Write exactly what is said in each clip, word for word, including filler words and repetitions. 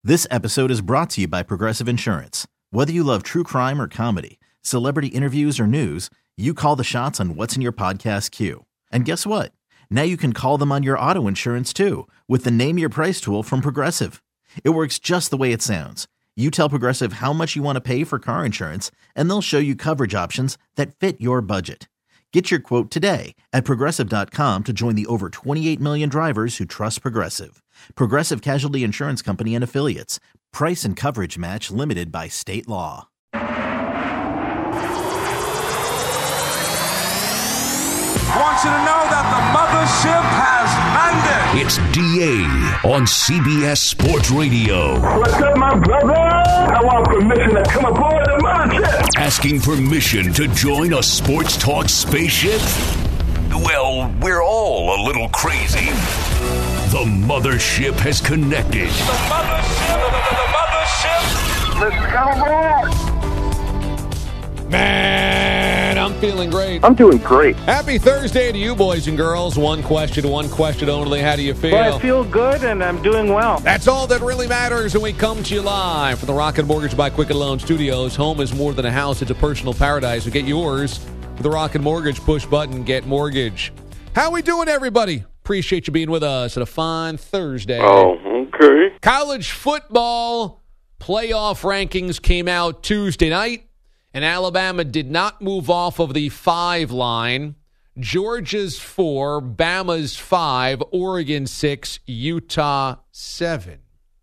This episode is brought to you by Progressive Insurance. Whether you love true crime or comedy, celebrity interviews or news, you call the shots on what's in your podcast queue. And guess what? Now you can call them on your auto insurance too with the Name Your Price tool from Progressive. It works just the way it sounds. You tell Progressive how much you want to pay for car insurance, and they'll show you coverage options that fit your budget. Get your quote today at Progressive dot com to join the over twenty-eight million drivers who trust Progressive. Progressive Casualty Insurance Company and Affiliates. Price and coverage match limited by state law. I want you to know that the mothership has landed. It's D A on C B S Sports Radio. What's up, my brother? I want permission to come aboard the mothership. Asking permission to join a sports talk spaceship? Well, we're all a little crazy. The mothership has connected. The mothership, the, the, the mothership. Let's come aboard. Man, I'm feeling great. I'm doing great. Happy Thursday to you, boys and girls. One question, one question only. How do you feel? Well, I feel good, and I'm doing well. That's all that really matters, and we come to you live from the Rocket Mortgage by Quicken Loan Studios. Home is more than a house. It's a personal paradise. So get yours with the Rocket Mortgage push button, Get Mortgage. How we doing, everybody? Appreciate you being with us on a fine Thursday. Oh, okay. College football playoff rankings came out Tuesday night. And Alabama did not move off of the five line. Georgia's four, Bama's five, Oregon six, Utah seven.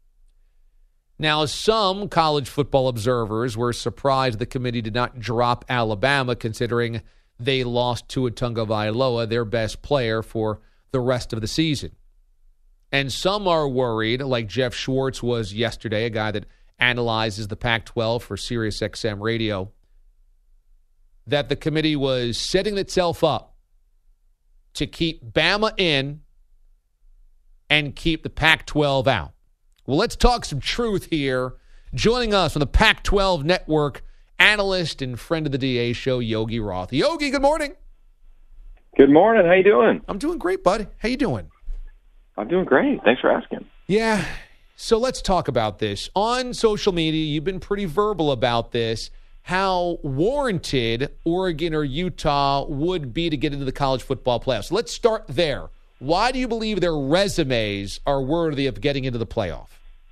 Now, some college football observers were surprised the committee did not drop Alabama, considering they lost Tua Tagovailoa, their best player, for the rest of the season. And some are worried, like Jeff Schwartz was yesterday, a guy that analyzes the Pac twelve for SiriusXM Radio, that the committee was setting itself up to keep Bama in and keep the Pac twelve out. Well, let's talk some truth here. Joining us on the Pac twelve Network, analyst and friend of the D A show, Yogi Roth. Yogi, good morning. Good morning. How you doing? I'm doing great, bud. How you doing? I'm doing great. Thanks for asking. Yeah, so let's talk about this. On social media, you've been pretty verbal about this, how warranted Oregon or Utah would be to get into the college football playoffs. Let's start there. Why do you believe their resumes are worthy of getting into the playoff?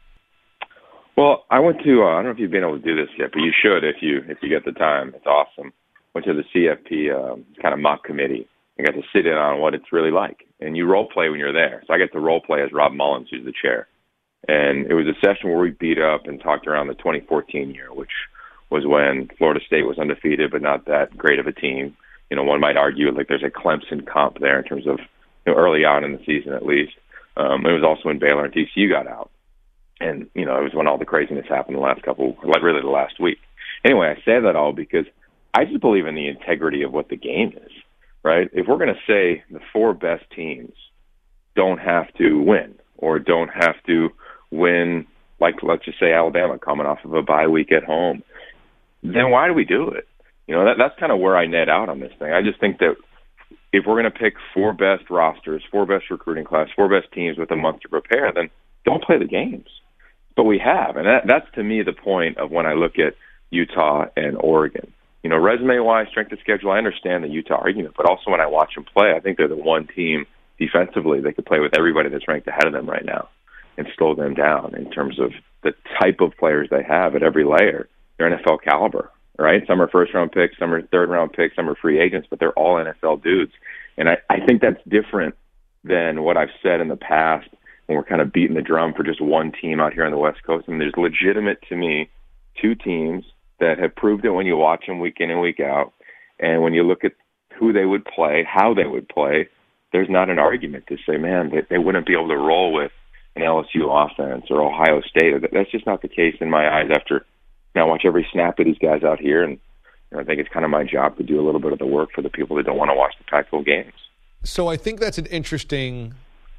Well, I went to, uh, I don't know if you've been able to do this yet, but you should if you if you get the time. It's awesome. Went to the C F P um, kind of mock committee. I got to sit in on what it's really like. And you role play when you're there. So I get to role play as Rob Mullins, who's the chair. And it was a session where we beat up and talked around the twenty fourteen year, which was when Florida State was undefeated, but not that great of a team. You know, one might argue like there's a Clemson comp there in terms of, you know, early on in the season at least. Um, it was also when Baylor and T C U got out. And, you know, it was when all the craziness happened the last couple, like really the last week. Anyway, I say that all because I just believe in the integrity of what the game is, right? If we're going to say the four best teams don't have to win or don't have to win, like let's just say Alabama coming off of a bye week at home, then why do we do it? You know, that, that's kind of where I net out on this thing. I just think that if we're going to pick four best rosters, four best recruiting class, four best teams with a month to prepare, then don't play the games. But we have, and that, that's to me the point of when I look at Utah and Oregon. You know, resume-wise, strength of schedule, I understand the Utah argument, but also when I watch them play, I think they're the one team defensively that could play with everybody that's ranked ahead of them right now and slow them down in terms of the type of players they have at every layer. They're N F L caliber, right? Some are first-round picks, some are third-round picks, some are free agents, but they're all N F L dudes. And I, I think that's different than what I've said in the past when we're kind of beating the drum for just one team out here on the West Coast. And there's legitimate, to me, two teams that have proved it when you watch them week in and week out. And when you look at who they would play, how they would play, there's not an argument to say, man, they, they wouldn't be able to roll with an L S U offense or Ohio State. That's just not the case in my eyes after now I watch every snap of these guys out here. And you know, I think it's kind of my job to do a little bit of the work for the people that don't want to watch the Pac twelve games. So I think that's an interesting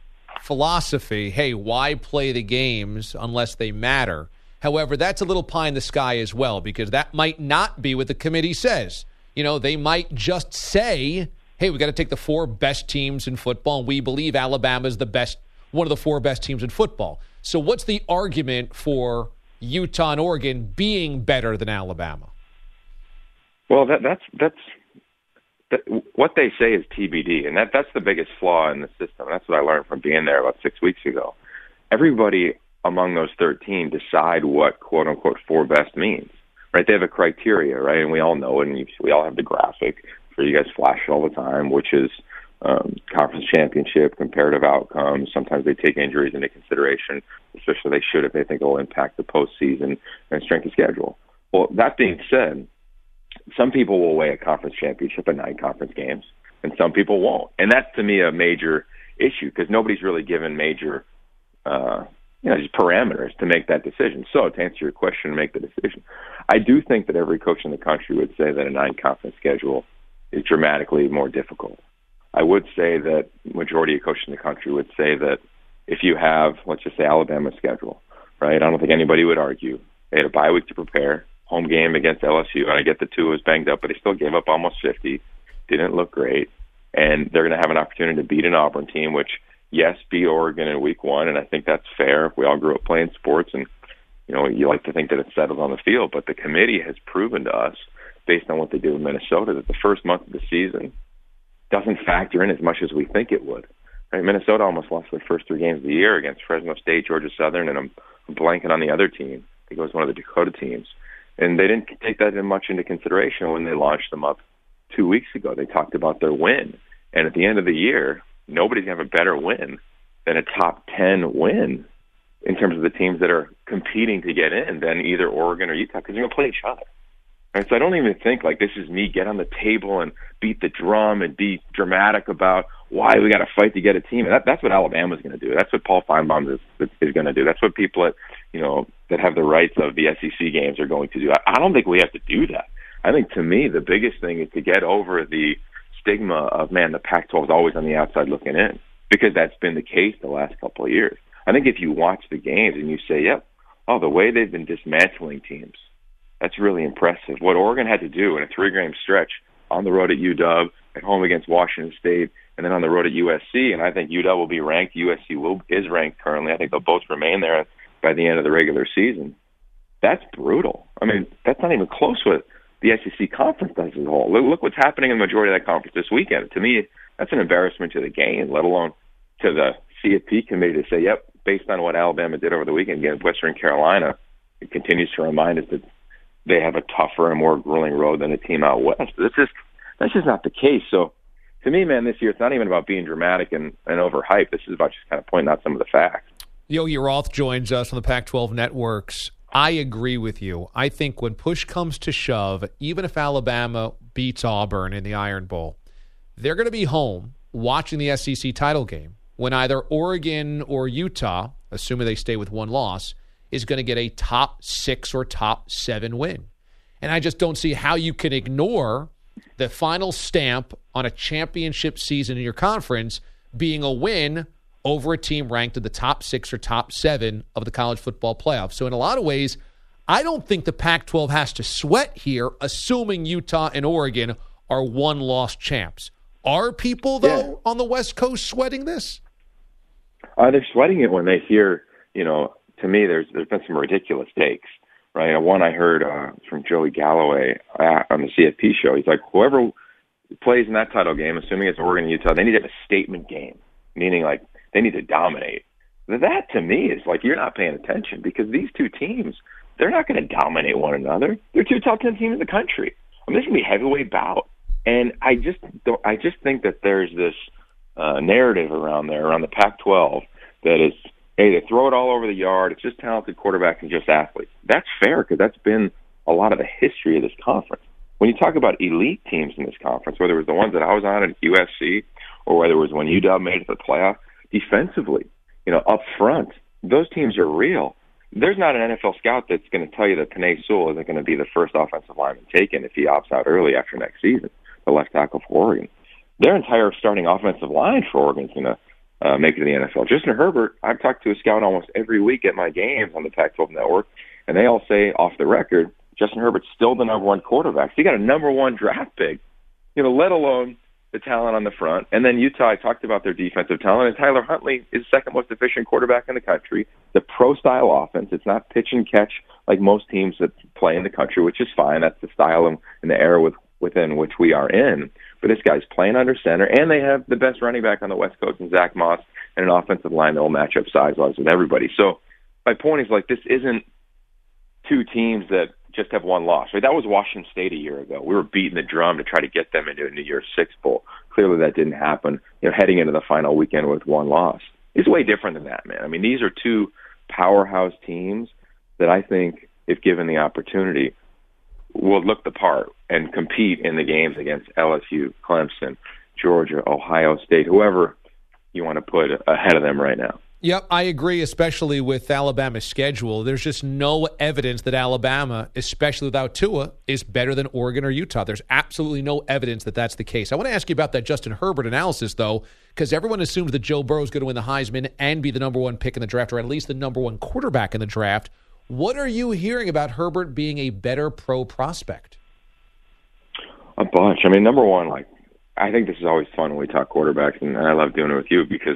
philosophy. Hey, why play the games unless they matter? However, that's a little pie in the sky as well, because that might not be what the committee says. You know, they might just say, hey, we got to take the four best teams in football, and we believe Alabama is the best, one of the four best teams in football. So what's the argument for Utah and Oregon being better than Alabama? Well, that, that's that's that, what they say is T B D, and that that's the biggest flaw in the system. That's what I learned from being there about six weeks ago. Everybody among those thirteen decide what "quote unquote" four best means, right? They have a criteria, right? And we all know it, and you, we all have the graphic for you guys flash all the time, which is um, conference championship, comparative outcomes. Sometimes they take injuries into consideration, especially they should if they think it will impact the postseason and strength of schedule. Well, that being said, some people will weigh a conference championship at nine conference games, and some people won't. And that's, to me, a major issue because nobody's really given major uh, you know, just parameters to make that decision. So to answer your question, make the decision. I do think that every coach in the country would say that a nine-conference schedule is dramatically more difficult. I would say that majority of coaches in the country would say that if you have, let's just say, Alabama's schedule, right? I don't think anybody would argue. They had a bye week to prepare, home game against L S U, and I get the two was banged up, but they still gave up almost fifty, didn't look great, and they're going to have an opportunity to beat an Auburn team, which, yes, beat Oregon in week one, and I think that's fair. We all grew up playing sports, and you know you like to think that it settles on the field, but the committee has proven to us, based on what they did with Minnesota, that the first month of the season doesn't factor in as much as we think it would. Right? Minnesota almost lost their first three games of the year against Fresno State, Georgia Southern, and I'm blanking on the other team. I think it was one of the Dakota teams. And they didn't take that in much into consideration when they launched them up two weeks ago. They talked about their win. And at the end of the year, nobody's going to have a better win than a top ten win in terms of the teams that are competing to get in than either Oregon or Utah, because they're going to play each other. And so I don't even think like this is me get on the table and beat the drum and be dramatic about why we got to fight to get a team. And that, that's what Alabama's going to do. That's what Paul Feinbaum is, is going to do. That's what people at, you know, that have the rights of the S E C games are going to do. I, I don't think we have to do that. I think to me the biggest thing is to get over the stigma of, man, the Pac twelve is always on the outside looking in, because that's been the case the last couple of years. I think if you watch the games and you say, yep, oh, the way they've been dismantling teams, that's really impressive. What Oregon had to do in a three-game stretch on the road at U W, at home against Washington State, and then on the road at U S C, and I think U W will be ranked. U S C will, is ranked currently. I think they'll both remain there by the end of the regular season. That's brutal. I mean, that's not even close to what the S E C conference does as a whole. Look, look what's happening in the majority of that conference this weekend. To me, that's an embarrassment to the game, let alone to the C F P committee to say, yep, based on what Alabama did over the weekend against Western Carolina, it continues to remind us that they have a tougher and more grueling road than a team out west. That's just, that's just not the case. So to me, man, this year, it's not even about being dramatic and, and overhyped. This is about just kind of pointing out some of the facts. Yogi Roth joins us on the Pac twelve Networks. I agree with you. I think when push comes to shove, even if Alabama beats Auburn in the Iron Bowl, they're going to be home watching the S E C title game when either Oregon or Utah, assuming they stay with one loss, is going to get a top six or top seven win. And I just don't see how you can ignore the final stamp on a championship season in your conference being a win over a team ranked in the top six or top seven of the college football playoff. So in a lot of ways, I don't think the Pac twelve has to sweat here, assuming Utah and Oregon are one-loss champs. Are people, though, yeah. on the West Coast sweating this? Uh, they're sweating it when they hear, you know, to me, there's there's been some ridiculous takes, right? One I heard uh, from Joey Galloway uh, on the C F P show. He's like, whoever plays in that title game, assuming it's Oregon and Utah, they need to have a statement game, meaning like they need to dominate. That, to me, is like you're not paying attention, because these two teams, they're not going to dominate one another. They're two top ten teams in the country. I mean, this is going to be a heavyweight bout. And I just don't, I just think that there's this uh, narrative around there, around the Pac twelve, that is, hey, they throw it all over the yard. It's just talented quarterbacks and just athletes. That's fair, because that's been a lot of the history of this conference. When you talk about elite teams in this conference, whether it was the ones that I was on at U S C or whether it was when U W made it to the playoff, defensively, you know, up front, those teams are real. There's not an N F L scout that's going to tell you that Penei Sewell isn't going to be the first offensive lineman taken if he opts out early after next season, the left tackle for Oregon. Their entire starting offensive line for Oregon is going to uh, make it to the N F L. Justin Herbert, I've talked to a scout almost every week at my games on the Pac twelve Network, and they all say off the record, Justin Herbert's still the number one quarterback. So you got a number one draft pick, you know, let alone the talent on the front. And then Utah, I talked about their defensive talent, and Tyler Huntley is the second most efficient quarterback in the country. The pro-style offense, it's not pitch and catch like most teams that play in the country, which is fine. That's the style and, and the era with, within which we are in. But this guy's playing under center, and they have the best running back on the West Coast in Zach Moss and an offensive line that will match up size-wise with everybody. So my point is, like, this isn't two teams that just have one loss. Right? That was Washington State a year ago. We were beating the drum to try to get them into a New Year's Six Bowl. Clearly that didn't happen. You know, heading into the final weekend with one loss. It's way different than that, man. I mean, these are two powerhouse teams that I think, if given the opportunity, will look the part and compete in the games against L S U, Clemson, Georgia, Ohio State, whoever you want to put ahead of them right now. Yep, I agree, especially with Alabama's schedule. There's just no evidence that Alabama, especially without Tua, is better than Oregon or Utah. There's absolutely no evidence that that's the case. I want to ask you about that Justin Herbert analysis, though, because everyone assumes that Joe Burrow is going to win the Heisman and be the number one pick in the draft, or at least the number one quarterback in the draft. What are you hearing about Herbert being a better pro prospect? A bunch. I mean, number one, like, I think this is always fun when we talk quarterbacks, and I love doing it with you because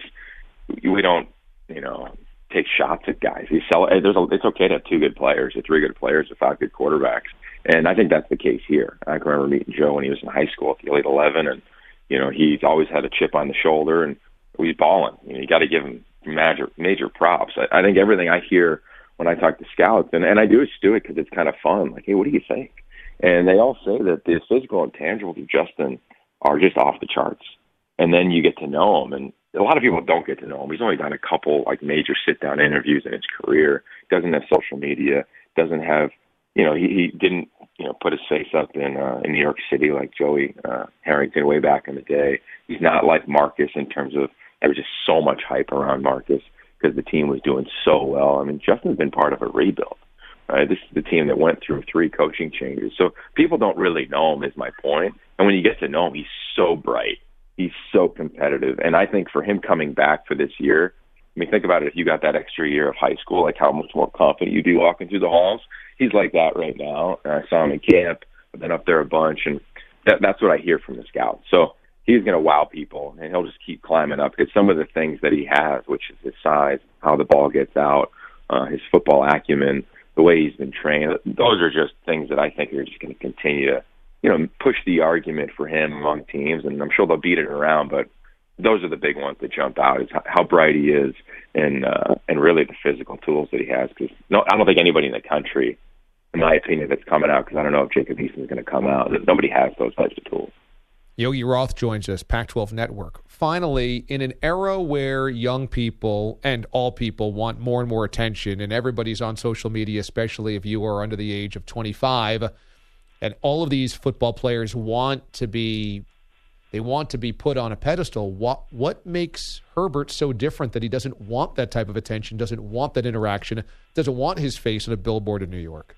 we don't, you know, take shots at guys. You sell. There's a, it's okay to have two good players, or three good players, or five good quarterbacks, and I think that's the case here. I can remember meeting Joe when he was in high school at the Elite Eleven, and you know he's always had a chip on the shoulder, and he's balling. You know, you got to give him major major props. I, I think everything I hear when I talk to scouts, and, and I do do it because it's kind of fun. Like, hey, what do you think? And they all say that the physical intangibles of Justin are just off the charts, and then you get to know him, and a lot of people don't get to know him. He's only done a couple like major sit-down interviews in his career. Doesn't have social media. Doesn't have, you know, he, he didn't, you know, put his face up in uh, in New York City like Joey uh, Harrington way back in the day. He's not like Marcus in terms of there was just so much hype around Marcus because the team was doing so well. I mean, Justin's been part of a rebuild. Right? This is the team that went through three coaching changes. So people don't really know him, is my point. And when you get to know him, he's so bright. He's so competitive. And I think for him coming back for this year, I mean, think about it. If you got that extra year of high school, like how much more confident you'd be walking through the halls. He's like that right now. And I saw him in camp. I've been up there a bunch. And that, that's what I hear from the scouts. So he's going to wow people, and he'll just keep climbing up. Because some of the things that he has, which is his size, how the ball gets out, uh, his football acumen, the way he's been trained, those are just things that I think are just going to continue to, you know, push the argument for him among teams, and I'm sure they'll beat it around, but those are the big ones that jump out, is how bright he is and uh, and really the physical tools that he has. Because no, I don't think anybody in the country, in my opinion, that's coming out, because I don't know if Jacob Eason is going to come out, nobody has those types of tools. Yogi Roth joins us, Pac twelve Network. Finally, in an era where young people and all people want more and more attention, and everybody's on social media, especially if you are under the age of twenty-five, and all of these football players want to be, they want to be put on a pedestal. What what makes Herbert so different that he doesn't want that type of attention, doesn't want that interaction, doesn't want his face on a billboard in New York?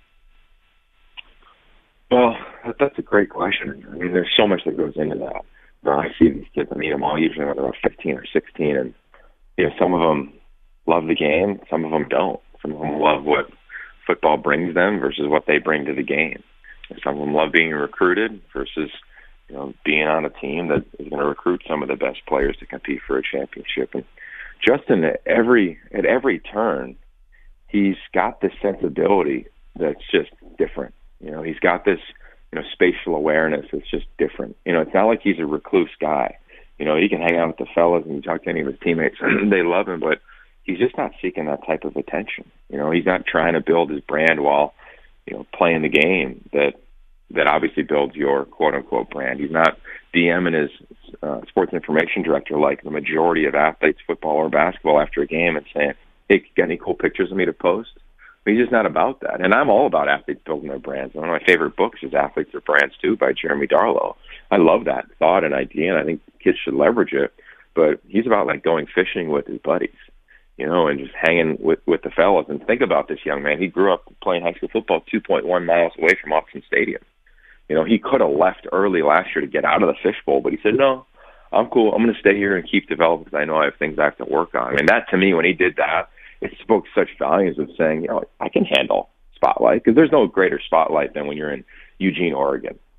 Well, that's a great question. I mean, there's so much that goes into that. Uh, I see these kids, I meet them all usually when they're about fifteen or sixteen, and you know, some of them love the game, some of them don't. Some of them love what football brings them versus what they bring to the game. And some of them love being recruited versus, you know, being on a team that is going to recruit some of the best players to compete for a championship. And Justin, at every at every turn, he's got this sensibility that's just different. You know, he's got this, you know, spatial awareness that's just different. You know, it's not like he's a recluse guy. You know, he can hang out with the fellas and talk to any of his teammates, and they love him, but he's just not seeking that type of attention. You know, he's not trying to build his brand while, you know, playing the game that that obviously builds your quote-unquote brand. He's not DMing his uh, sports information director like the majority of athletes, football or basketball, after a game and saying, hey, got any cool pictures of me to post? He's just not about that. And I'm all about athletes building their brands. One of my favorite books is Athletes Are Brands Too by Jeremy Darlow. I love that thought and idea, and I think kids should leverage it. But he's about like going fishing with his buddies, you know, and just hanging with, with the fellas. And think about this young man. He grew up playing high school football two point one miles away from Autzen Stadium. You know, he could have left early last year to get out of the fishbowl, but he said, no, I'm cool. I'm going to stay here and keep developing because I know I have things I have to work on. I mean, that to me, when he did that, it spoke such volumes of saying, you know, I can handle spotlight, because there's no greater spotlight than when you're in Eugene, Oregon,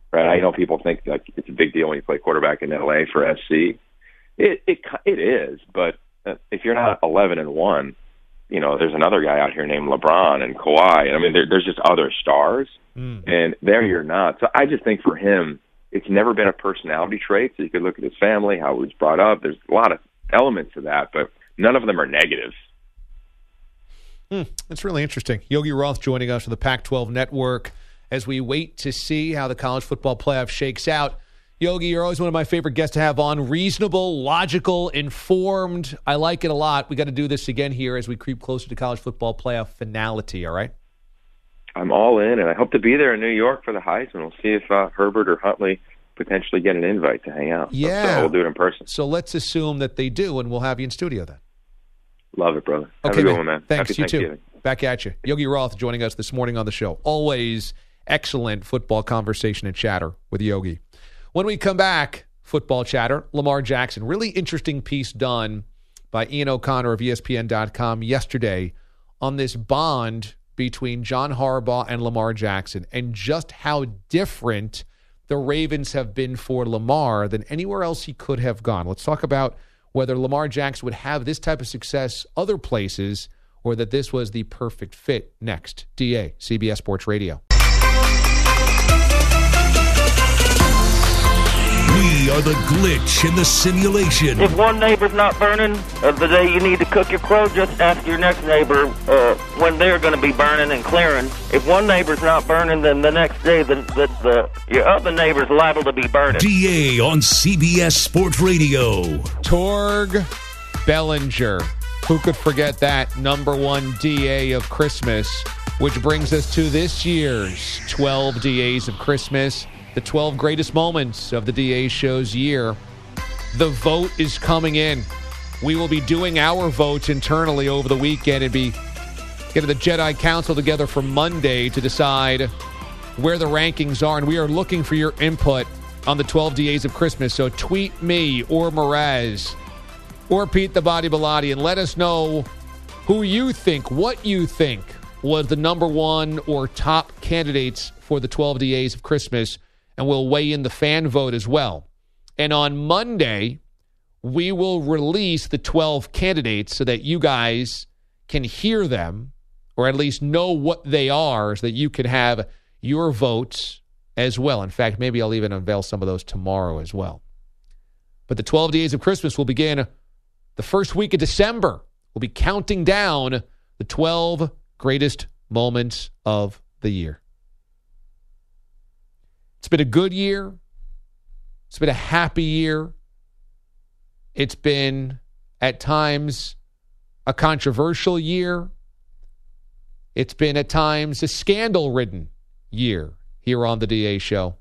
right? I know people think like it's a big deal when you play quarterback in L A for S C. It it it is, but if you're not eleven and one, you know, there's another guy out here named LeBron and Kawhi. And I mean, there, there's just other stars, mm. and there you're not. So I just think for him, it's never been a personality trait. So you could look at his family, how he was brought up. There's a lot of elements to that, but none of them are negative. Hmm, that's really interesting. Yogi Roth joining us for the Pac twelve Network as we wait to see how the college football playoff shakes out. Yogi, you're always one of my favorite guests to have on. Reasonable, logical, informed. I like it a lot. We got to do this again here as we creep closer to college football playoff finality, all right? I'm all in, and I hope to be there in New York for the Heisman. We'll see if uh, Herbert or Huntley potentially get an invite to hang out. Yeah. So we'll do it in person. So let's assume that they do, and we'll have you in studio then. Love it, brother. Okay, have a good man. one, man. Thanks. Happy You too. Back at you. Yogi Roth joining us this morning on the show. Always excellent football conversation and chatter with Yogi. When we come back, football chatter, Lamar Jackson. Really interesting piece done by Ian O'Connor of E S P N dot com yesterday on this bond between John Harbaugh and Lamar Jackson and just how different the Ravens have been for Lamar than anywhere else he could have gone. Let's talk about whether Lamar Jackson would have this type of success other places or that this was the perfect fit. Next, D A, C B S Sports Radio. We are the glitch in the simulation. If one neighbor's not burning uh, the day you need to cook your crow, just ask your next neighbor uh, when they're going to be burning and clearing. If one neighbor's not burning, then the next day the, the, the your other neighbor's liable to be burning. D A on C B S Sports Radio. Torg Bellinger. Who could forget that number one D A of Christmas, which brings us to this year's twelve D As of Christmas. The twelve greatest moments of the D A Show's year. The vote is coming in. We will be doing our votes internally over the weekend and be getting the Jedi Council together for Monday to decide where the rankings are. And we are looking for your input on the twelve D As of Christmas. So tweet me or Mraz or Pete the Body Bilotti and let us know who you think, what you think was the number one or top candidates for the twelve D As of Christmas. And we'll weigh in the fan vote as well. And on Monday, we will release the twelve candidates so that you guys can hear them or at least know what they are so that you can have your votes as well. In fact, maybe I'll even unveil some of those tomorrow as well. But the twelve Days of Christmas will begin the first week of December. We'll be counting down the twelve greatest moments of the year. It's been a good year. It's been a happy year. It's been, at times, a controversial year. It's been, at times, a scandal-ridden year here on the D A Show.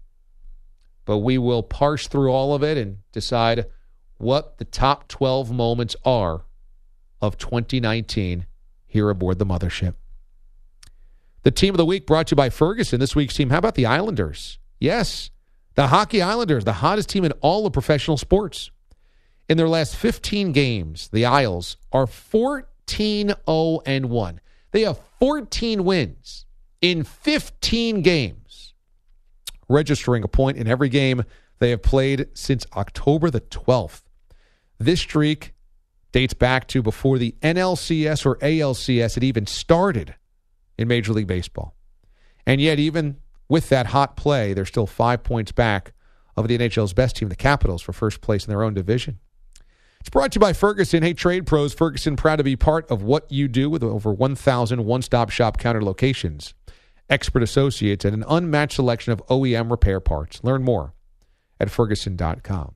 But we will parse through all of it and decide what the top twelve moments are of twenty nineteen here aboard the mothership. The team of the week brought to you by Ferguson. This week's team, how about the Islanders? Yes, the Hockey Islanders, the hottest team in all of professional sports. In their last fifteen games, the Isles are fourteen oh and one. They have fourteen wins in fifteen games, registering a point in every game they have played since October the twelfth. This streak dates back to before the N L C S or A L C S had even started in Major League Baseball. And yet, even with that hot play, they're still five points back of the N H L's best team, the Capitals, for first place in their own division. It's brought to you by Ferguson. Hey, trade pros, Ferguson proud to be part of what you do with over one thousand one-stop shop counter locations, expert associates, and an unmatched selection of O E M repair parts. Learn more at Ferguson dot com.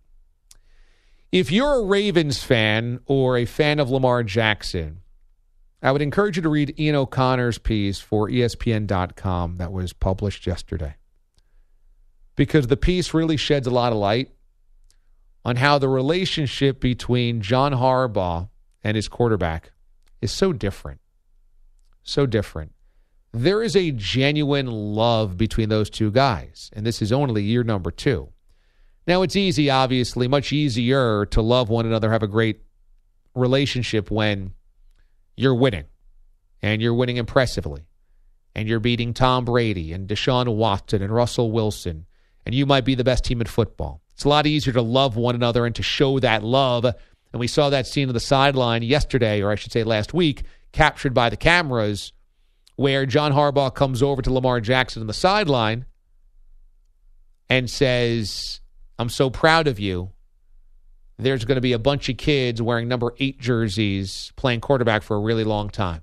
If you're a Ravens fan or a fan of Lamar Jackson, I would encourage you to read Ian O'Connor's piece for E S P N dot com that was published yesterday, because the piece really sheds a lot of light on how the relationship between John Harbaugh and his quarterback is so different. So different. There is a genuine love between those two guys, and this is only year number two. Now, it's easy, obviously, much easier to love one another, have a great relationship when you're winning, and you're winning impressively, and you're beating Tom Brady and Deshaun Watson and Russell Wilson, and you might be the best team in football. It's a lot easier to love one another and to show that love. And we saw that scene on the sideline yesterday, or I should say last week, captured by the cameras, where John Harbaugh comes over to Lamar Jackson on the sideline and says, I'm so proud of you. There's going to be a bunch of kids wearing number eight jerseys playing quarterback for a really long time.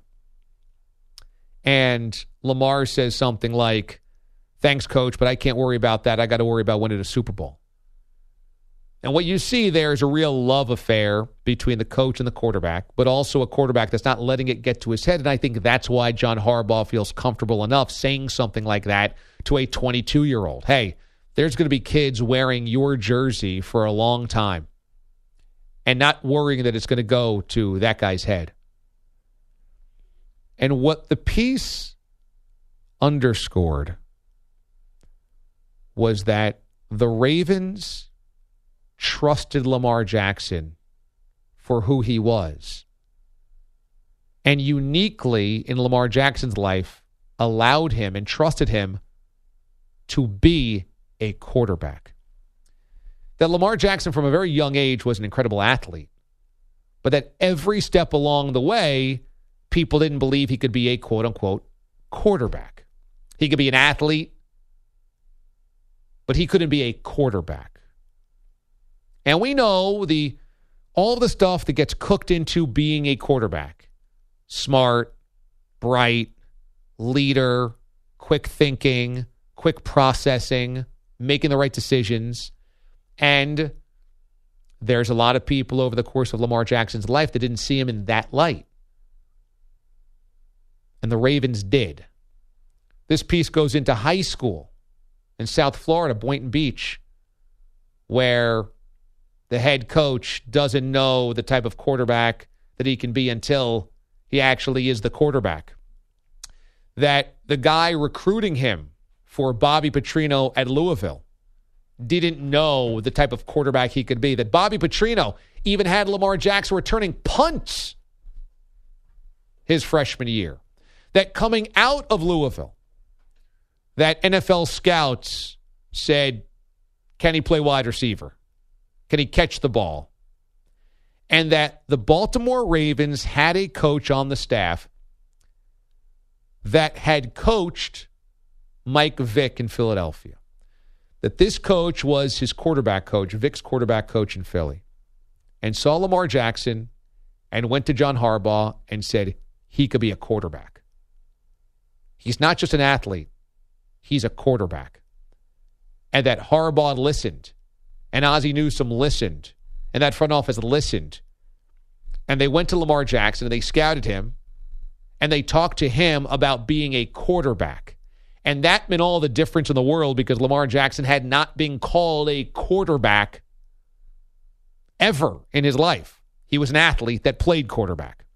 And Lamar says something like, thanks, coach, but I can't worry about that. I got to worry about winning a Super Bowl. And what you see there is a real love affair between the coach and the quarterback, but also a quarterback that's not letting it get to his head. And I think that's why John Harbaugh feels comfortable enough saying something like that to a twenty-two-year-old. Hey, there's going to be kids wearing your jersey for a long time and not worrying that it's going to go to that guy's head. And what the piece underscored was that the Ravens trusted Lamar Jackson for who he was. And uniquely in Lamar Jackson's life, allowed him and trusted him to be a quarterback. That Lamar Jackson from a very young age was an incredible athlete, but that every step along the way, people didn't believe he could be a quote-unquote quarterback. He could be an athlete, but he couldn't be a quarterback. And we know the all the stuff that gets cooked into being a quarterback. Smart, bright, leader, quick thinking, quick processing, making the right decisions. And there's a lot of people over the course of Lamar Jackson's life that didn't see him in that light. And the Ravens did. This piece goes into high school in South Florida, Boynton Beach, where the head coach doesn't know the type of quarterback that he can be until he actually is the quarterback. That the guy recruiting him for Bobby Petrino at Louisville didn't know the type of quarterback he could be. That Bobby Petrino even had Lamar Jackson returning punts his freshman year. That coming out of Louisville, that N F L scouts said, can he play wide receiver? Can he catch the ball? And that the Baltimore Ravens had a coach on the staff that had coached Mike Vick in Philadelphia. That this coach was his quarterback coach, Vick's quarterback coach in Philly, and saw Lamar Jackson and went to John Harbaugh and said he could be a quarterback. He's not just an athlete. He's a quarterback. And that Harbaugh listened. And Ozzie Newsome listened. And that front office listened. And they went to Lamar Jackson and they scouted him. And they talked to him about being a quarterback. And that meant all the difference in the world because Lamar Jackson had not been called a quarterback ever in his life. He was an athlete that played quarterback.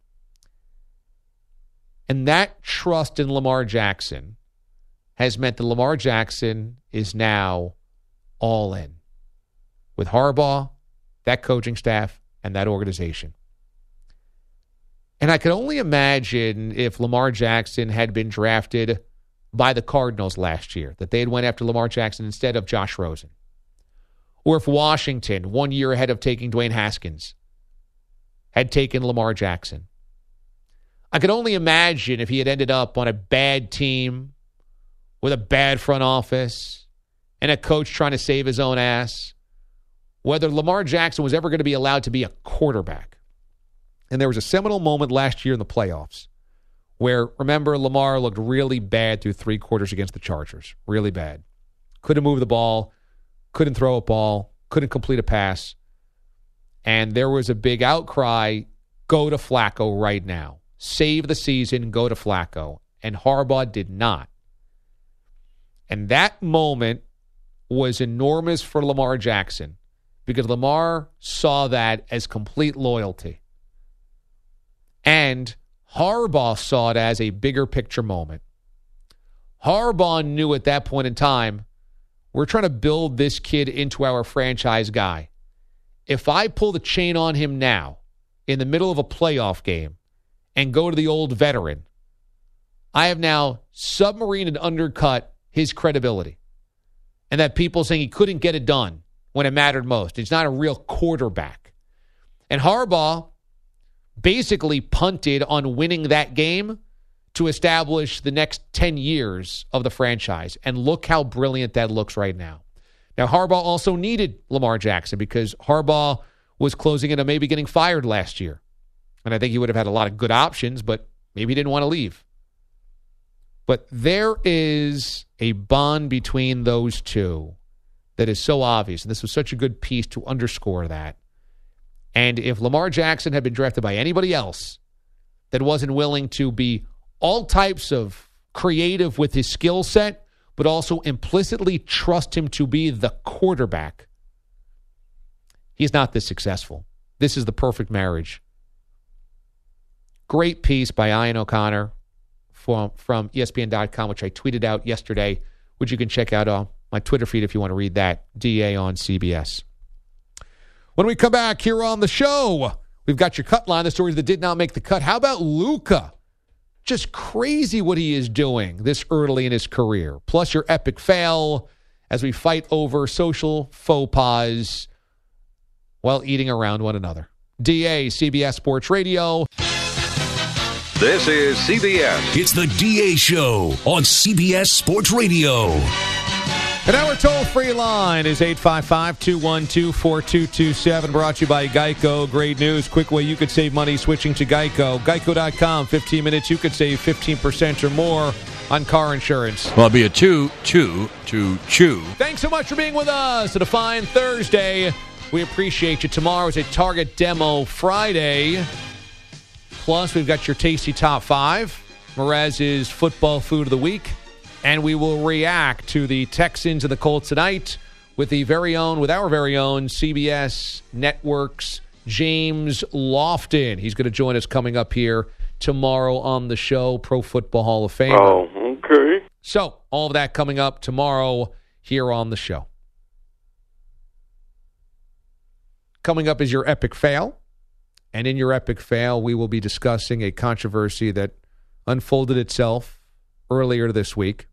And that trust in Lamar Jackson has meant that Lamar Jackson is now all in with Harbaugh, that coaching staff, and that organization. And I can only imagine if Lamar Jackson had been drafted by the Cardinals last year, that they had went after Lamar Jackson instead of Josh Rosen. Or if Washington, one year ahead of taking Dwayne Haskins, had taken Lamar Jackson. I could only imagine if he had ended up on a bad team with a bad front office and a coach trying to save his own ass, whether Lamar Jackson was ever going to be allowed to be a quarterback. And there was a seminal moment last year in the playoffs where, remember, Lamar looked really bad through three quarters against the Chargers. Really bad. Couldn't move the ball, couldn't throw a ball, couldn't complete a pass. And there was a big outcry, go to Flacco right now. Save the season, go to Flacco. And Harbaugh did not. And that moment was enormous for Lamar Jackson because Lamar saw that as complete loyalty. And Harbaugh saw it as a bigger picture moment. Harbaugh knew at that point in time, we're trying to build this kid into our franchise guy. If I pull the chain on him now in the middle of a playoff game and go to the old veteran, I have now submarined and undercut his credibility. and that people saying he couldn't get it done when it mattered most. He's not a real quarterback. And Harbaugh basically punted on winning that game to establish the next ten years of the franchise. And look how brilliant that looks right now. Now, Harbaugh also needed Lamar Jackson because Harbaugh was closing in on maybe getting fired last year. And I think he would have had a lot of good options, but maybe he didn't want to leave. But there is a bond between those two that is so obvious. And this was such a good piece to underscore that. And if Lamar Jackson had been drafted by anybody else that wasn't willing to be all types of creative with his skill set, but also implicitly trust him to be the quarterback, he's not this successful. This is the perfect marriage. Great piece by Ian O'Connor from, from E S P N dot com, which I tweeted out yesterday, which you can check out on my Twitter feed if you want to read that. D A on C B S. When we come back here on the show, we've got your cut line, the stories that did not make the cut. How about Luka? Just crazy what he is doing this early in his career. Plus your epic fail as we fight over social faux pas while eating around one another. D A, C B S Sports Radio. This is C B S. It's the D A Show on C B S Sports Radio. And our toll-free line is eight five five, two one two, four two two seven, brought to you by Geico. Great news. Quick way you could save money switching to Geico. Geico dot com. fifteen minutes, you could save fifteen percent or more on car insurance. Well, it'll be a two, two, two, chew. Thanks so much for being with us on a fine Thursday. We appreciate you. Tomorrow is a Target Demo Friday. Plus, we've got your Tasty Top five, Merez's Football Food of the Week, and we will react to the Texans and the Colts tonight with the very own, with our very own C B S Network's James Lofton. He's going to join us coming up here tomorrow on the show, Pro Football Hall of Famer. Oh, okay. So, all of that coming up tomorrow here on the show. Coming up is your epic fail. And in your epic fail, we will be discussing a controversy that unfolded itself earlier this week.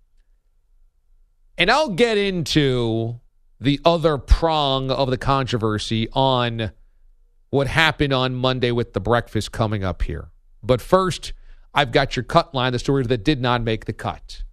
And I'll get into the other prong of the controversy on what happened on Monday with the breakfast coming up here. But first, I've got your cut line, the stories that did not make the cut.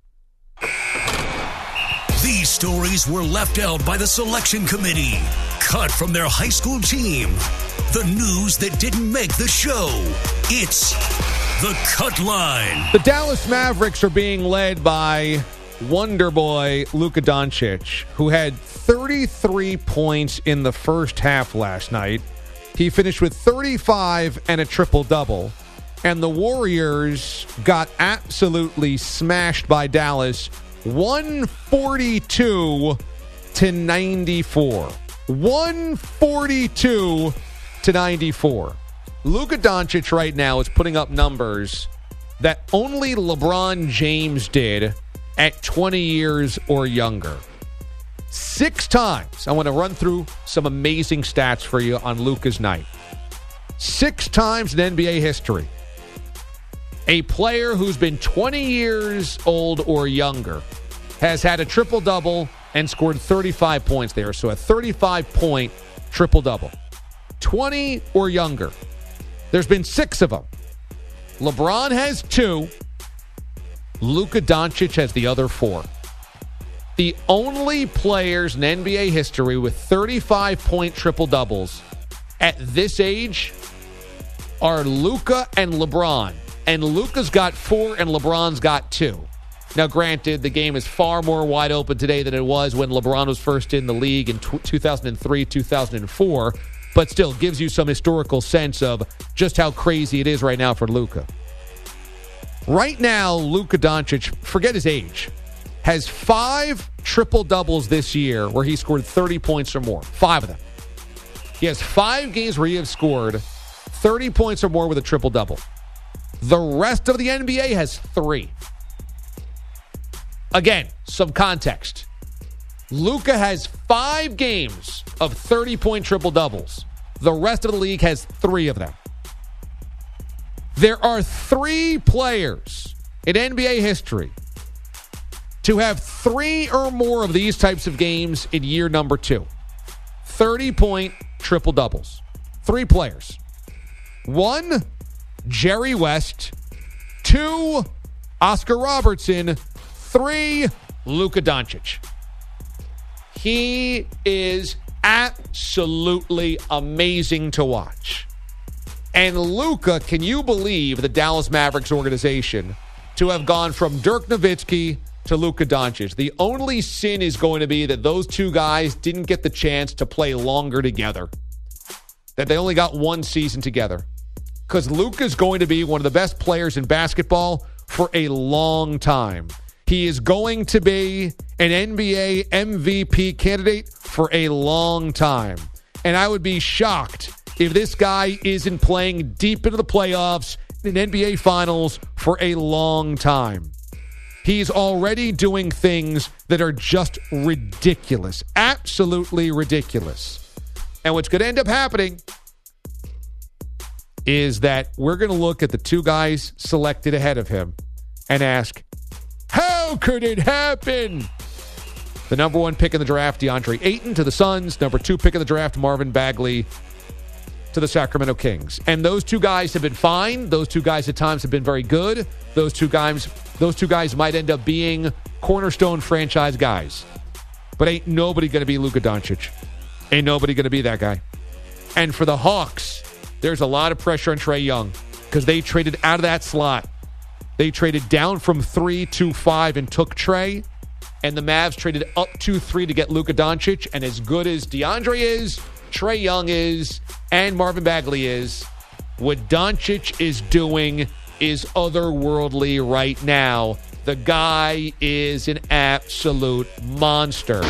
These stories were left out by the selection committee, cut from their high school team. The news that didn't make the show. It's the Cut Line. The Dallas Mavericks are being led by Wonder Boy Luka Doncic, who had thirty-three points in the first half last night. He finished with thirty-five and a triple-double. And the Warriors got absolutely smashed by Dallas, one forty-two to ninety-four. one forty-two to ninety-four. Luka Doncic right now is putting up numbers that only LeBron James did at twenty years or younger. Six times. I want to run through some amazing stats for you on Luka's night. Six times in N B A history, a player who's been twenty years old or younger has had a triple-double and scored thirty-five points there. So a thirty-five point triple-double. twenty or younger. There's been six of them. LeBron has two. Luka Doncic has the other four. The only players in N B A history with thirty-five point triple-doubles at this age are Luka and LeBron. And Luka's got four and LeBron's got two. Now, granted, the game is far more wide open today than it was when LeBron was first in the league in two thousand three, two thousand four, but still gives you some historical sense of just how crazy it is right now for Luka. Right now, Luka Doncic, forget his age, has five triple-doubles this year where he scored thirty points or more. Five of them. He has five games where he has scored thirty points or more with a triple-double. The rest of the N B A has three. Again, some context. Luka has five games of thirty-point triple-doubles. The rest of the league has three of them. There are three players in N B A history to have three or more of these types of games in year number two. thirty-point triple-doubles. Three players. One, Jerry West. Two, Oscar Robertson. Three, Luka Doncic. He is absolutely amazing to watch. And Luka, can you believe the Dallas Mavericks organization to have gone from Dirk Nowitzki to Luka Doncic? The only sin is going to be that those two guys didn't get the chance to play longer together. That they only got one season together. Because Luka is going to be one of the best players in basketball for a long time. He is going to be an N B A M V P candidate for a long time. And I would be shocked if this guy isn't playing deep into the playoffs in N B A Finals for a long time. He's already doing things that are just ridiculous. Absolutely ridiculous. And what's going to end up happening is that we're going to look at the two guys selected ahead of him and ask, how could it happen? The number one pick in the draft, DeAndre Ayton to the Suns. Number two pick in the draft, Marvin Bagley to the Sacramento Kings. And those two guys have been fine. Those two guys at times have been very good. Those two guys, those two guys might end up being cornerstone franchise guys. But ain't nobody going to be Luka Doncic. Ain't nobody going to be that guy. And for the Hawks, there's a lot of pressure on Trae Young because they traded out of that slot. They traded down from three to five and took Trae. And the Mavs traded up to three to get Luka Doncic. And as good as DeAndre is, Trae Young is, and Marvin Bagley is, what Doncic is doing is otherworldly right now. The guy is an absolute monster.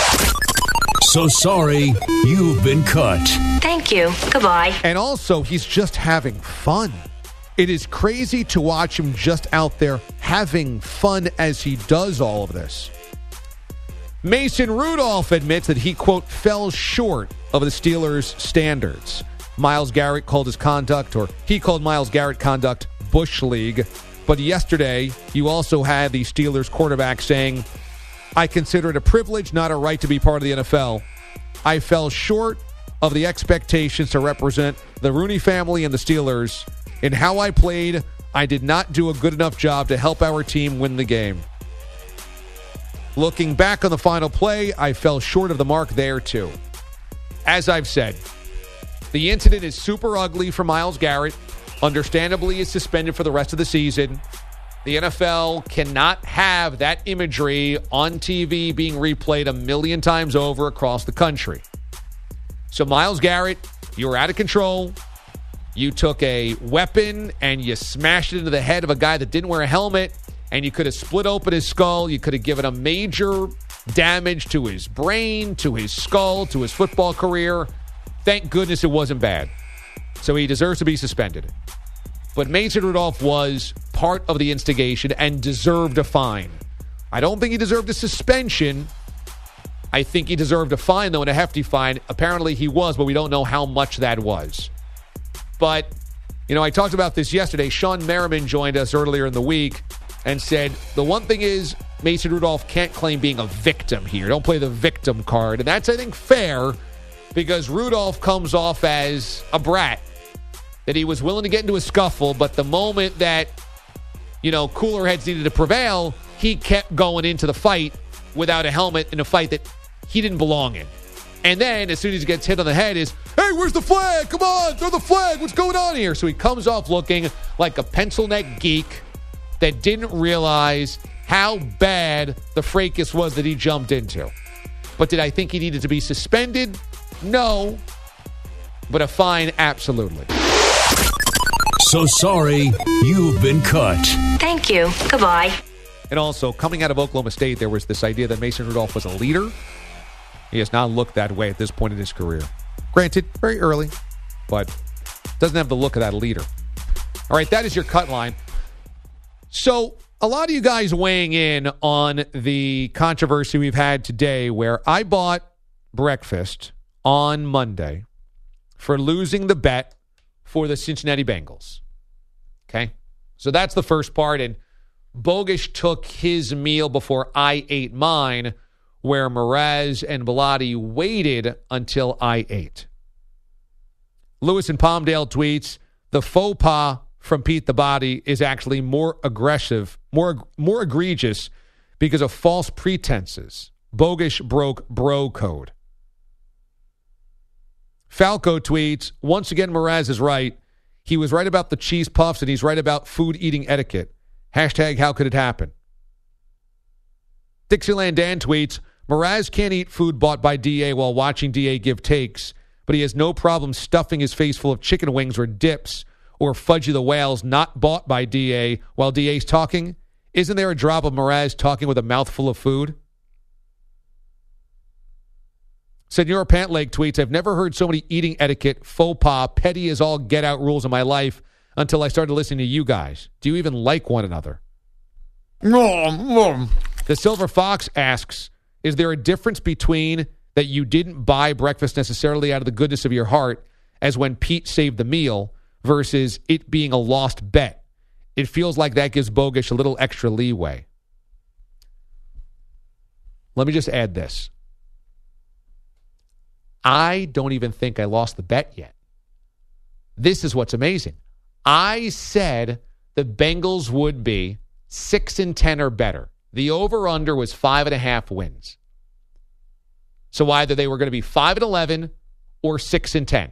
So sorry, you've been cut. Thank you. Goodbye. And also, he's just having fun. It is crazy to watch him just out there having fun as he does all of this. Mason Rudolph admits that he, quote, fell short of the Steelers' standards. Myles Garrett called his conduct, or he called Myles Garrett conduct, Bush League. But yesterday, you also had the Steelers quarterback saying, I consider it a privilege, not a right to be part of the N F L. I fell short of the expectations to represent the Rooney family and the Steelers. In how I played, I did not do a good enough job to help our team win the game. Looking back on the final play, I fell short of the mark there too. As I've said, the incident is super ugly for Myles Garrett. Understandably, is suspended for the rest of the season. The N F L cannot have that imagery on T V being replayed a million times over across the country. So Myles Garrett, you were out of control. You took a weapon and you smashed it into the head of a guy that didn't wear a helmet, and you could have split open his skull. You could have given him major damage to his brain, to his skull, to his football career. Thank goodness it wasn't bad. So he deserves to be suspended. But Mason Rudolph was part of the instigation and deserved a fine. I don't think he deserved a suspension. I think he deserved a fine, though, and a hefty fine. Apparently he was, but we don't know how much that was. But, you know, I talked about this yesterday. Sean Merriman joined us earlier in the week and said, the one thing is Mason Rudolph can't claim being a victim here. Don't play the victim card. And that's, I think, fair because Rudolph comes off as a brat, that he was willing to get into a scuffle, but the moment that, you know, cooler heads needed to prevail, he kept going into the fight without a helmet in a fight that he didn't belong in. And then, as soon as he gets hit on the head, is, hey, where's the flag? Come on, throw the flag. What's going on here? So he comes off looking like a pencil neck geek that didn't realize how bad the fracas was that he jumped into. But did I think he needed to be suspended? No. But a fine, absolutely. So sorry, you've been cut. Thank you. Goodbye. And also, coming out of Oklahoma State, there was this idea that Mason Rudolph was a leader. He has not looked that way at this point in his career. Granted, very early, but doesn't have the look of that leader. All right, that is your cut line. So, a lot of you guys weighing in on the controversy we've had today where I bought breakfast on Monday for losing the bet for the Cincinnati Bengals. Okay? So that's the first part. And Bogusch took his meal before I ate mine, where Mraz and Bellotti waited until I ate. Lewis in Palmdale tweets, the faux pas from Pete the Body is actually more aggressive, more more egregious because of false pretenses. Bogusch broke bro code. Falco tweets, once again, Mraz is right. He was right about the cheese puffs, and he's right about food eating etiquette. Hashtag, how could it happen? Dixieland Dan tweets, Mraz can't eat food bought by D A while watching D A give takes, but he has no problem stuffing his face full of chicken wings or dips or Fudgy the Whales not bought by D A while D A's talking. Isn't there a drop of Mraz talking with a mouthful of food? Senor Pantleg tweets, I've never heard so many eating etiquette, faux pas, petty as all get-out rules in my life until I started listening to you guys. Do you even like one another? The Silver Fox asks, is there a difference between that you didn't buy breakfast necessarily out of the goodness of your heart as when Pete saved the meal versus it being a lost bet? It feels like that gives Bogusch a little extra leeway. Let me just add this. I don't even think I lost the bet yet. This is what's amazing. I said the Bengals would be six and ten or better. The over-under was five and a half wins. So either they were going to be five and eleven or six and ten.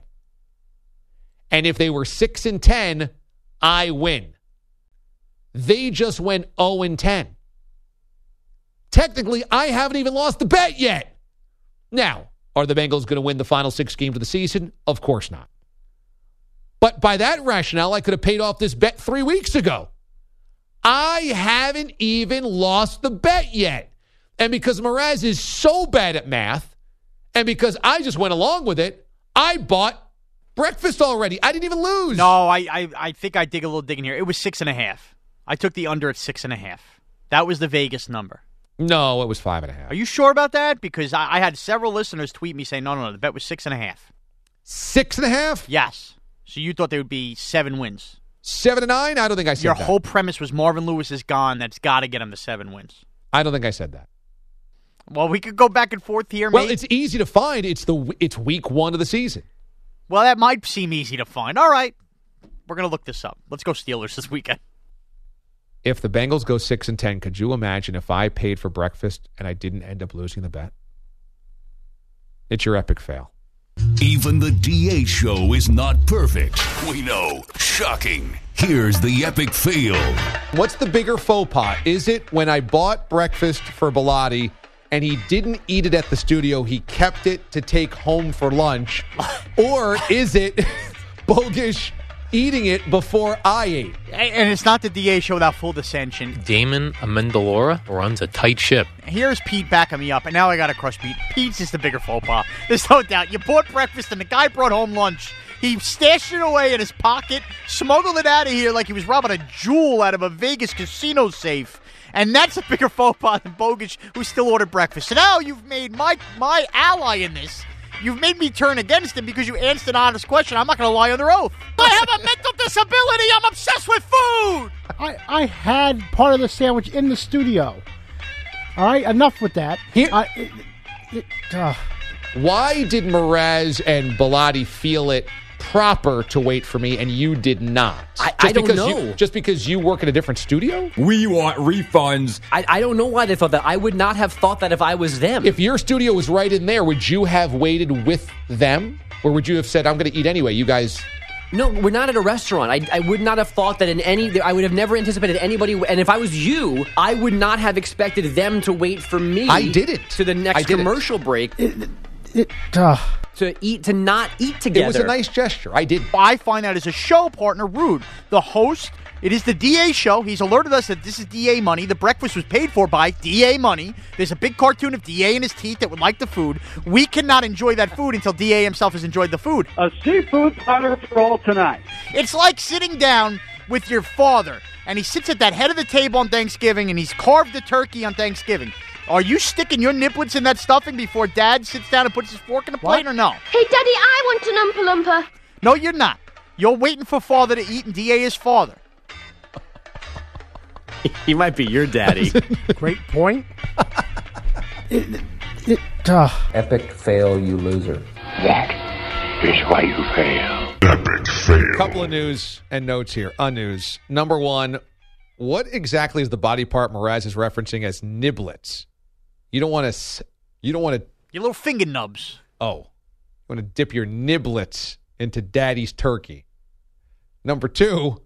And if they were six and ten, I win. They just went zero and ten. Technically, I haven't even lost the bet yet. Now, are the Bengals going to win the final six games of the season? Of course not. But by that rationale, I could have paid off this bet three weeks ago. I haven't even lost the bet yet. And because Mraz is so bad at math, and because I just went along with it, I bought breakfast already. I didn't even lose. No, I, I, I think I dig a little digging here. It was six and a half. I took the under at six and a half. That was the Vegas number. No, it was five and a half. Are you sure about that? Because I, I had several listeners tweet me saying, no, no, no, the bet was six and a half. Six and a half? Yes. So you thought there would be seven wins. Seven to nine? I don't think I said Your that. Your whole premise was Marvin Lewis is gone. That's got to get him to seven wins. I don't think I said that. Well, we could go back and forth here. Well, maybe. It's easy to find. It's the it's week one of the season. Well, that might seem easy to find. All right. We're going to look this up. Let's go Steelers this weekend. If the Bengals go six and ten, could you imagine if I paid for breakfast and I didn't end up losing the bet? It's your epic fail. Even the D A show is not perfect. We know. Shocking. Here's the epic fail. What's the bigger faux pas? Is it when I bought breakfast for Bellotti and he didn't eat it at the studio, he kept it to take home for lunch? Or is it Bogusch eating it before I ate? And it's not the D A show without full dissension. Damon Amendola runs a tight ship. Here's Pete backing me up, and now I got to crush Pete. Pete's is the bigger faux pas. There's no doubt. You bought breakfast, and the guy brought home lunch. He stashed it away in his pocket, smuggled it out of here like he was robbing a jewel out of a Vegas casino safe. And that's a bigger faux pas than Bogusch, who still ordered breakfast. So now you've made my my ally in this. You've made me turn against him because you answered an honest question. I'm not going to lie under oath. I have a mental disability. I'm obsessed with food. I, I had part of the sandwich in the studio. All right, enough with that. Here, I, it, it, uh. Why did Mraz and Bellotti feel it proper to wait for me and you did not? I, just I don't because know. You, just because you work at a different studio? We want refunds. I, I don't know why they thought that. I would not have thought that if I was them. If your studio was right in there, would you have waited with them? Or would you have said, I'm going to eat anyway, you guys... No, we're not at a restaurant. I, I would not have thought that in any... I would have never anticipated anybody... And if I was you, I would not have expected them to wait for me... I did it. ...to the next commercial it. break. It, it, uh. To eat, to not eat together. It was a nice gesture. I did. I find that as a show partner rude. The host, it is the D A show. He's alerted us that this is D A money. The breakfast was paid for by D A money. There's a big cartoon of D A in his teeth that would like the food. We cannot enjoy that food until D A himself has enjoyed the food. A seafood platter for all tonight. It's like sitting down with your father, and he sits at that head of the table on Thanksgiving, and he's carved the turkey on Thanksgiving. Are you sticking your niblets in that stuffing before Dad sits down and puts his fork in the plate, what? or no? Hey, Daddy, I want an Oompa Loompa. No, you're not. You're waiting for Father to eat, and D A is Father. He might be your daddy. Great point. it, it, uh. Epic fail, you loser. That is why you fail. Epic fail. Couple of news and notes here. On news. Number one, what exactly is the body part Mraz is referencing as niblets? You don't want to. You don't want to. Your little finger nubs. Oh, you want to dip your niblets into Daddy's turkey. Number two.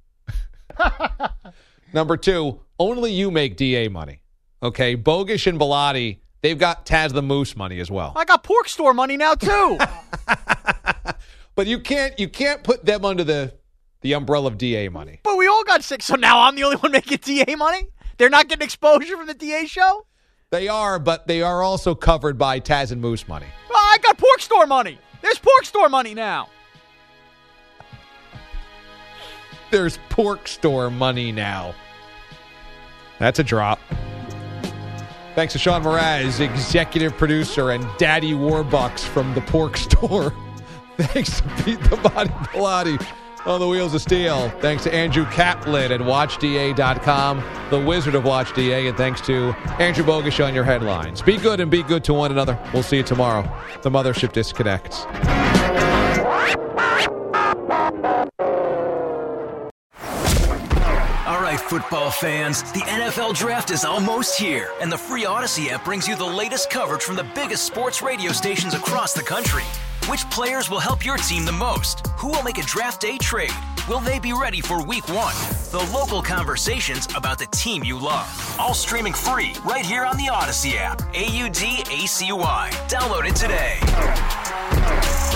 Number two. Only you make D A money. Okay, Bogish and Bellotti, they've got Taz the Moose money as well. I got pork store money now too. But you can't. You can't put them under the the umbrella of D A money. But we all got sick, so now I'm the only one making D A money? They're not getting exposure from the D A show? They are, but they are also covered by Taz and Moose money. Well, I got pork store money. There's pork store money now. There's pork store money now. That's a drop. Thanks to Sean Mraz, executive producer, and Daddy Warbucks from the pork store. Thanks to Pete the Body Bellotti on the Wheels of Steel. Thanks to Andrew Kaplan at watch D A dot com, the Wizard of Watch D A, and thanks to Andrew Bogish on your headlines. Be good and be good to one another. We'll see you tomorrow. The Mothership disconnects. All right, football fans, the N F L Draft is almost here, and the free Odyssey app brings you the latest coverage from the biggest sports radio stations across the country. Which players will help your team the most? Who will make a draft day trade? Will they be ready for week one? The local conversations about the team you love. All streaming free right here on the Odyssey app. A U D A C Y. Download it today.